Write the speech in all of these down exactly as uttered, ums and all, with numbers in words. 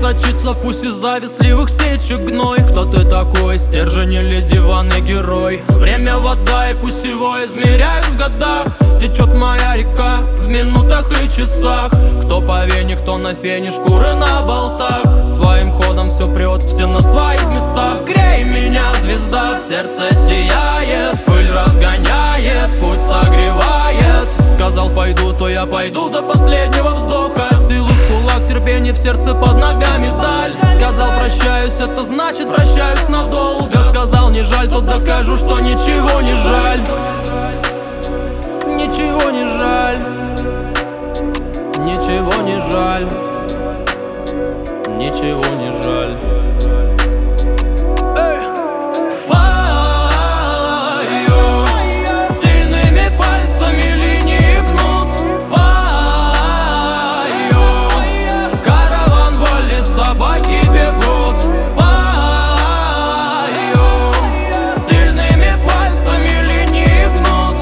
сочится, пусть из завистливых сечек гной. Кто ты такой, стержень или диванный герой? Время вода, и пусть его измеряют в годах. Течет моя река в минутах и часах. Кто по вене, кто на фене, шкуры на болтах. Своим ходом все прет, все на своих местах. Грей меня, звезда, в сердце сияет, пыль разгоняет, путь согревает. Сказал пойду, то я пойду до последнего вздоха. Силу в кулак, терпение в сердце, под ногами даль. Сказал прощаюсь, это значит прощаюсь надолго. Сказал не жаль, то докажу, что ничего не жаль. Ничего не жаль. Ничего не жаль. Ничего не жаль. Собаки бегут, фаю. Сильными пальцами линии гнут,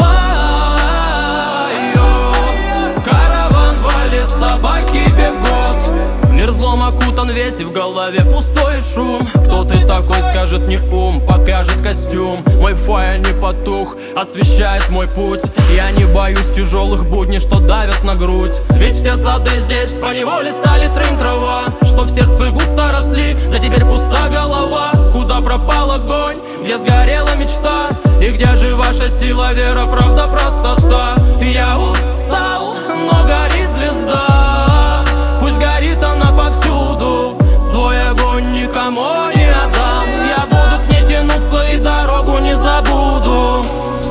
фаю. Караван валит, собаки бегут. Мир злом окутан весь, и в голове пустой шум. Кто ты такой, скажет мне ум, покажет костюм. Мой файл не потух, освещает мой путь. Я не боюсь тяжелых будней, что давят на грудь. Ведь все сады здесь поневоле стали трын трава, что в сердце густо росли, да теперь пуста голова. Куда пропал огонь, где сгорела мечта, и где же ваша сила, вера, правда, простота? Я устал, но горит звезда, пусть горит она повсюду. Свой огонь никому не отдам. Я буду к ней тянуться и дорогу не забуду.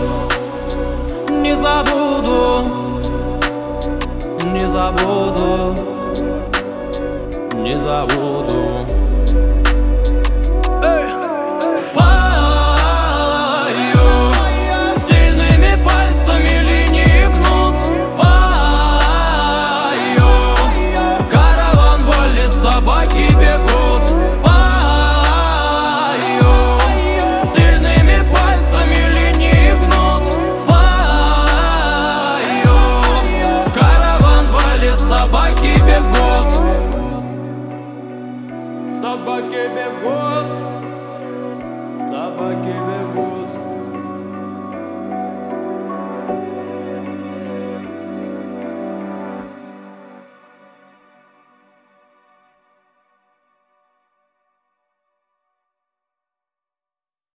Не забуду. Не забуду. Не забуду. Фаю. Сильными пальцами линии гнут, фаю. Караван валит, собаки бегут, фаю. Сильными пальцами линии гнут, фаю. Караван валит, собаки бегут. Собаки бегут.